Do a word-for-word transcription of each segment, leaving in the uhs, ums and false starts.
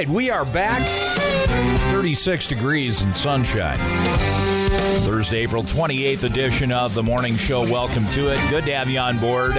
right, we are back. thirty-six degrees and sunshine. Thursday, April twenty-eighth edition of the morning show. Welcome to it. Good to have you on board.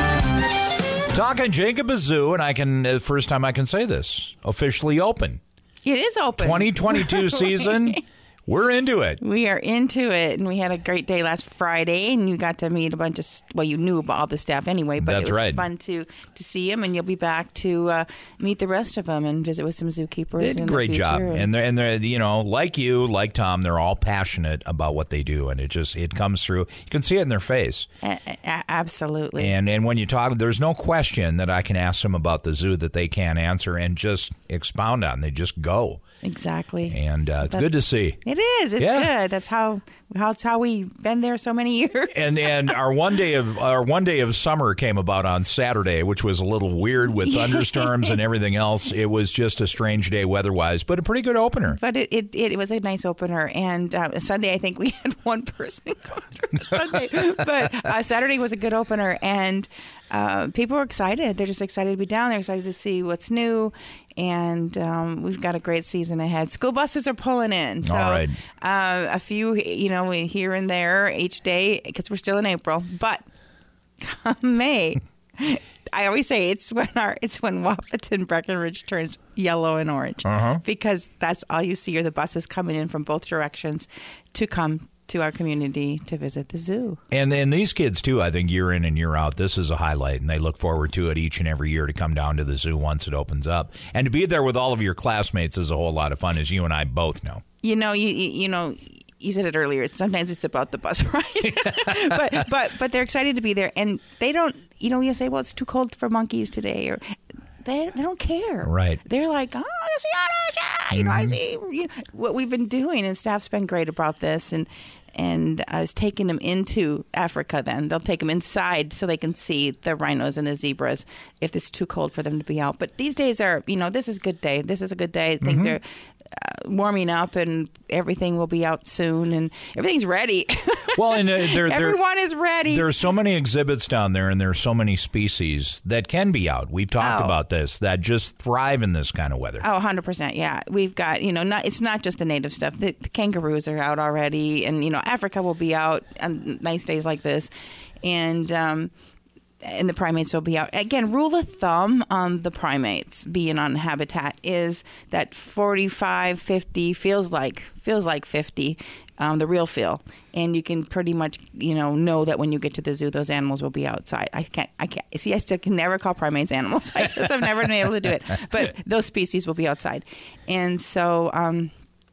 Talking Jacob Zoo, and I can, the first time I can say this, officially open. It is open. twenty twenty-two season. We're into it. We are into it, and we had a great day last Friday, and you got to meet a bunch of, well, you knew about all the staff anyway, but That's it was right. fun to, to see them, and you'll be back to uh, meet the rest of them and visit with some zookeepers. They did a in great the job, future. and they're, and they're, you know, like you, like Tom, they're all passionate about what they do, and it just, it comes through. You can see it in their face. A- a- absolutely. And and when you talk, there's no question that I can ask them about the zoo that they can't answer and just expound on. They just go. Exactly. And uh, it's That's- good to see. It is. It's Yeah. good. That's how that's how we've been there so many years. And and our one day of our one day of summer came about on Saturday, which was a little weird with thunderstorms and everything else. It was just a strange day weather-wise, but a pretty good opener. But it, it, it was a nice opener. And uh, Sunday, I think we had one person go through Sunday. But uh, Saturday was a good opener. And uh, people were excited. They're just excited to be down. They're excited to see what's new. And um, we've got a great season ahead. School buses are pulling in. So, All right. uh, a few, you know, here and there each day because we're still in April. But come May, I always say it's when our it's when Wahpeton Breckenridge turns yellow and orange Uh-huh. because that's all you see are the buses coming in from both directions to come to our community to visit the zoo. And and these kids, too, I think year in and year out, this is a highlight, and they look forward to it each and every year to come down to the zoo once it opens up. And to be there with all of your classmates is a whole lot of fun, as you and I both know. You know, you you, you know. You said it earlier. Sometimes it's about the bus ride, but but but they're excited to be there, and they don't. You know, you say, "Well, it's too cold for monkeys today," or they they don't care. Right. They're like, "Oh, I see otters, you know, I see you know, what we've been doing," and staff's been great about this, and and I was taking them into Africa. Then they'll take them inside so they can see the rhinos and the zebras if it's too cold for them to be out. But these days are, you know, this is a good day. This is a good day. Things Mm-hmm. are uh, warming up, and everything will be out soon, and everything's ready. Well, and uh, they're, Everyone is ready. There's so many exhibits down there, and there's so many species that can be out. We've talked Oh. about this, that just thrive in this kind of weather. Oh, one hundred percent. Yeah. We've got, you know, not it's not just the native stuff. The, the kangaroos are out already, and, you know, Africa will be out on nice days like this. And, um, and the primates will be out. Again, rule of thumb on the primates being on habitat is that forty-five, fifty feels like feels like fifty, um, the real feel. And you can pretty much, you know, know that when you get to the zoo, those animals will be outside. I can't, I can't, see, I still can never call primates animals. I just have never been able to do it. But those species will be outside. And so, um,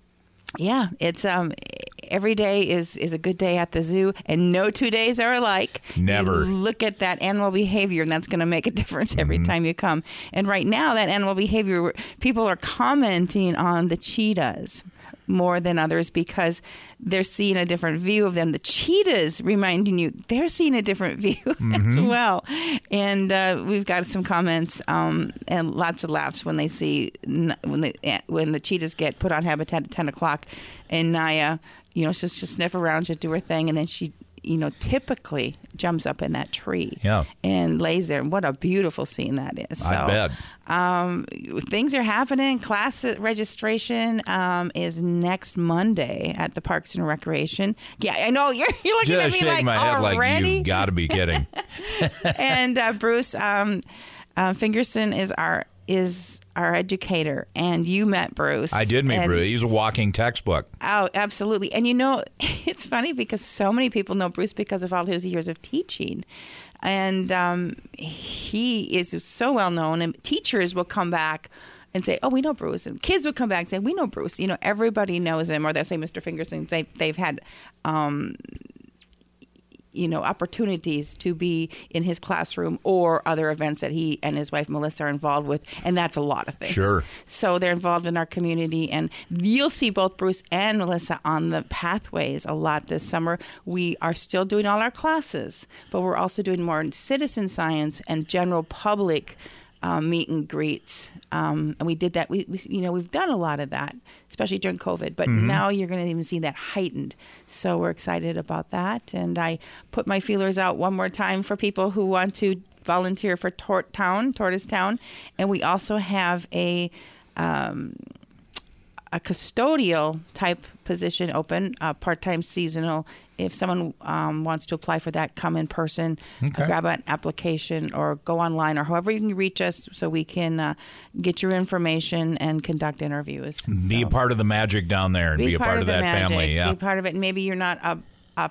yeah, it's um, every day is, is a good day at the zoo, and no two days are alike. Never. You look at that animal behavior, and that's going to make a difference every Mm-hmm. time you come. And right now, that animal behavior, people are commenting on the cheetahs more than others because they're seeing a different view of them. The cheetahs reminding you they're seeing a different view Mm-hmm. as well. And uh, we've got some comments um, and lots of laughs when they see when the when the cheetahs get put on habitat at ten o'clock, and Naya, you know, she'll just sniff around, she'll do her thing, and then she, you know, typically jumps up in that tree Yeah. and lays there. And what a beautiful scene that is. So, I bet. Um, things are happening. Class registration um, is next Monday at the Parks and Recreation. Yeah, I know you're, you're looking Just at me shake like my head like already. you've got to be kidding. And uh, Bruce um, uh, Fingerson is our is our educator, and you met Bruce. I did meet and, Bruce. He's a walking textbook. Oh, absolutely. And you know, it's funny because so many people know Bruce because of all his years of teaching. And um, he is so well known, and teachers will come back and say, "Oh, we know Bruce," and kids will come back and say, "We know Bruce." You know, everybody knows him, or they'll say Mister Fingerson. They they've had, um, you know, opportunities to be in his classroom or other events that he and his wife Melissa are involved with, and that's a lot of things. Sure. So they're involved in our community, and you'll see both Bruce and Melissa on the pathways a lot this summer. We are still doing all our classes, but we're also doing more citizen science and general public um, meet and greets. Um, and we did that. We, we, you know, we've done a lot of that, especially during COVID. But Mm-hmm. now you're going to even see that heightened. So we're excited about that. And I put my feelers out one more time for people who want to volunteer for Tort Town, Tortoise Town. And we also have a um, a custodial type position open, uh, part-time seasonal. If someone um, wants to apply for that, come in person, Okay. uh, grab an application, or go online, or however you can reach us so we can uh, get your information and conduct interviews. Be So, a part of the magic down there and be, a part, of the that magic, family. Yeah. Be part of it. And maybe you're not a, a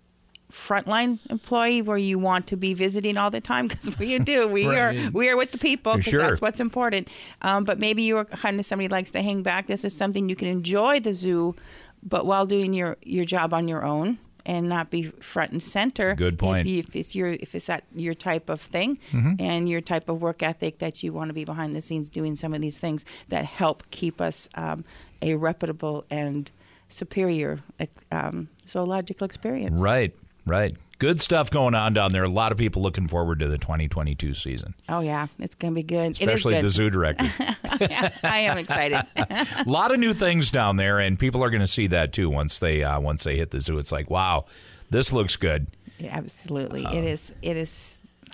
frontline employee where you want to be visiting all the time, because we do. We Right. are we are with the people, because Sure. that's what's important. Um, but maybe you're kind of somebody who likes to hang back. This is something you can enjoy the zoo, but while doing your, your job on your own and not be front and center. Good point. If, you, if it's your if it's that your type of thing Mm-hmm. and your type of work ethic that you want to be behind the scenes doing some of these things that help keep us um, a reputable and superior um, zoological experience. Right, right. Good stuff going on down there. A lot of people looking forward to the twenty twenty-two season, Oh yeah, it's going to be good. especially it the is good. zoo director. Yeah, I am excited. A lot of new things down there, and people are going to see that too once they uh, once they hit the zoo. It's like, wow, this looks good. Yeah, absolutely, Um, it is. It is.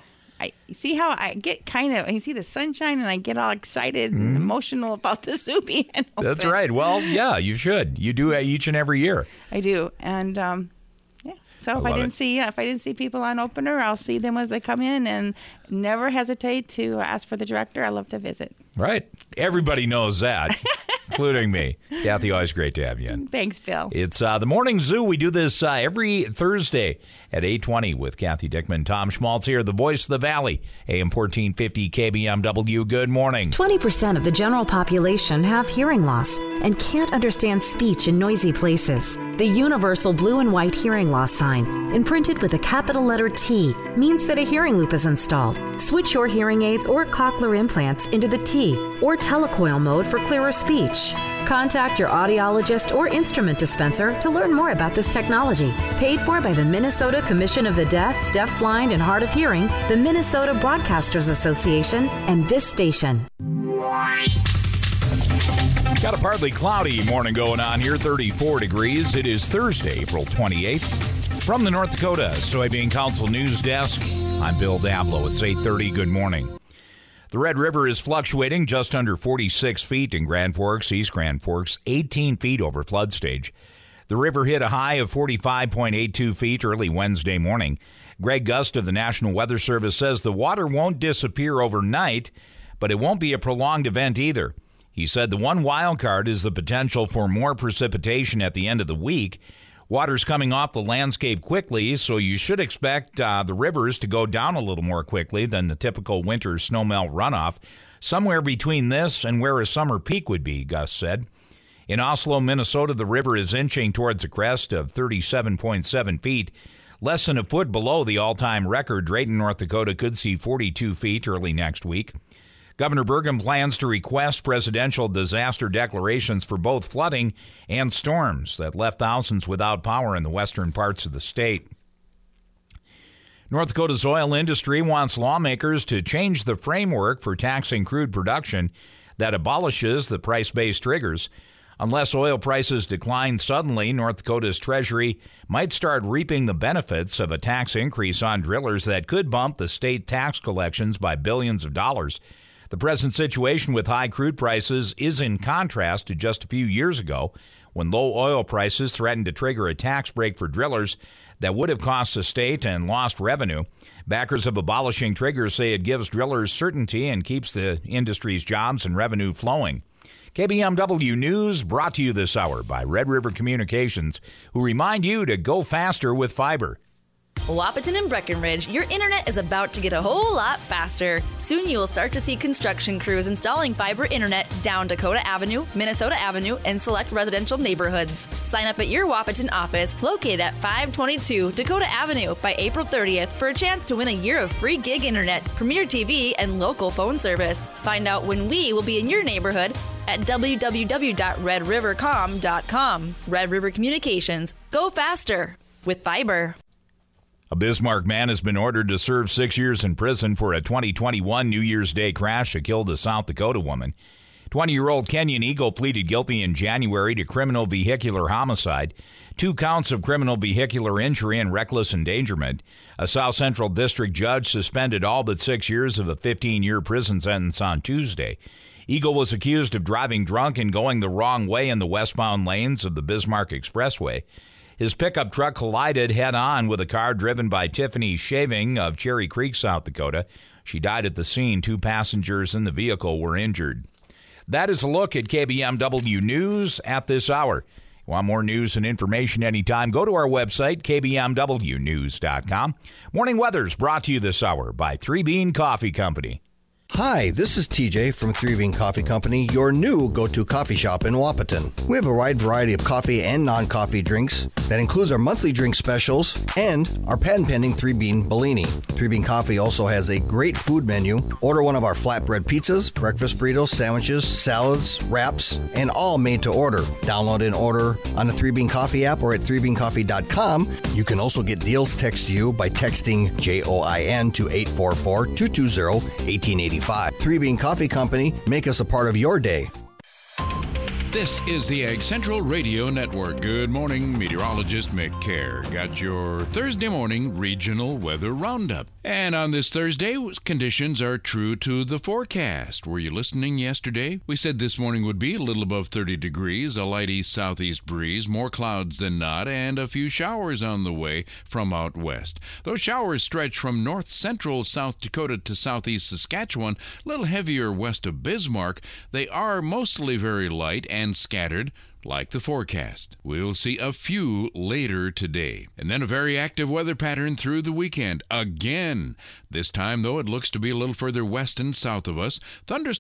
I you see how I get kind of. I see the sunshine, and I get all excited and emotional about the zoo being open. Mm-hmm. That's right. Well, yeah, you should. You do each and every year. I do, and um, yeah. So I if I, love didn't it. see, yeah, if I didn't see people on opener, I'll see them as they come in, and never hesitate to ask for the director. I love to visit. Right. Everybody knows that, including me. Kathy, always great to have you in. Thanks, Bill. It's uh, the Morning Zoo. We do this uh, every Thursday at eight twenty with Kathy Dickman. Tom Schmaltz here, the voice of the Valley, A M fourteen fifty K B M W. Good morning. twenty percent of the general population have hearing loss and can't understand speech in noisy places. The universal blue and white hearing loss sign, imprinted with a capital letter T, means that a hearing loop is installed. Switch your hearing aids or cochlear implants into the T or telecoil mode for clearer speech. Contact your audiologist or instrument dispenser to learn more about this technology. Paid for by the Minnesota Commission of the Deaf, Deafblind, and Hard of Hearing, the Minnesota Broadcasters Association, and this station. Got a partly cloudy morning going on here, thirty-four degrees. It is Thursday, April twenty-eighth. From the North Dakota Soybean Council News Desk, I'm Bill Dablow. It's eight thirty. Good morning. The Red River is fluctuating just under forty-six feet in Grand Forks, East Grand Forks, eighteen feet over flood stage. The river hit a high of forty-five point eight two feet early Wednesday morning. Greg Gust of the National Weather Service says the water won't disappear overnight, but it won't be a prolonged event either. He said the one wild card is the potential for more precipitation at the end of the week. Water's coming off the landscape quickly, so you should expect uh, the rivers to go down a little more quickly than the typical winter snowmelt runoff, somewhere between this and where a summer peak would be, Gus said. In Oslo, Minnesota, the river is inching towards a crest of thirty-seven point seven feet, less than a foot below the all-time record. Drayton, North Dakota could see forty-two feet early next week. Governor Burgum plans to request presidential disaster declarations for both flooding and storms that left thousands without power in the western parts of the state. North Dakota's oil industry wants lawmakers to change the framework for taxing crude production that abolishes the price-based triggers. Unless oil prices decline suddenly, North Dakota's Treasury might start reaping the benefits of a tax increase on drillers that could bump the state tax collections by billions of dollars. The present situation with high crude prices is in contrast to just a few years ago, when low oil prices threatened to trigger a tax break for drillers that would have cost the state and lost revenue. Backers of abolishing triggers say it gives drillers certainty and keeps the industry's jobs and revenue flowing. K B M W News brought to you this hour by Red River Communications, who remind you to go faster with fiber. Wahpeton and Breckenridge, your internet is about to get a whole lot faster. Soon you will start to see construction crews installing fiber internet down Dakota Avenue, Minnesota Avenue, and select residential neighborhoods. Sign up at your Wahpeton office located at five twenty-two Dakota Avenue by April thirtieth for a chance to win a year of free gig internet, Premier T V, and local phone service. Find out when we will be in your neighborhood at w w w dot red river com dot com. Red River Communications. Go faster with fiber. A Bismarck man has been ordered to serve six years in prison for a twenty twenty-one New Year's Day crash that killed a South Dakota woman. twenty-year-old Kenyon Eagle pleaded guilty in January to criminal vehicular homicide, two counts of criminal vehicular injury and reckless endangerment. A South Central District judge suspended all but six years of a fifteen-year prison sentence on Tuesday. Eagle was accused of driving drunk and going the wrong way in the westbound lanes of the Bismarck Expressway. His pickup truck collided head-on with a car driven by Tiffany Shaving of Cherry Creek, South Dakota. She died at the scene. Two passengers in the vehicle were injured. That is a look at K B M W News at this hour. Want more news and information anytime? Go to our website, k b m w news dot com. Morning weather's brought to you this hour by Three Bean Coffee Company. Hi, this is T J from Three Bean Coffee Company, your new go-to coffee shop in Wapaton. We have a wide variety of coffee and non-coffee drinks that includes our monthly drink specials and our patent-pending Three Bean Bellini. Three Bean Coffee also has a great food menu. Order one of our flatbread pizzas, breakfast burritos, sandwiches, salads, wraps, and all made to order. Download and order on the Three Bean Coffee app or at three bean coffee dot com. You can also get deals text to you by texting J O I N to eight four four, two two zero, one eight eight five. Three Bean Coffee Company, make us a part of your day. This is the Ag Central Radio Network. Good morning, meteorologist Mick Kerr. Got your Thursday morning regional weather roundup. And on this Thursday, conditions are true to the forecast. Were you listening yesterday? We said this morning would be a little above thirty degrees, a light east-southeast breeze, more clouds than not, and a few showers on the way from out west. Those showers stretch from north-central South Dakota to southeast Saskatchewan, a little heavier west of Bismarck. They are mostly very light and scattered, like the forecast. We'll see a few later today. And then a very active weather pattern through the weekend. Again. This time, though, it looks to be a little further west and south of us. Thunderstorms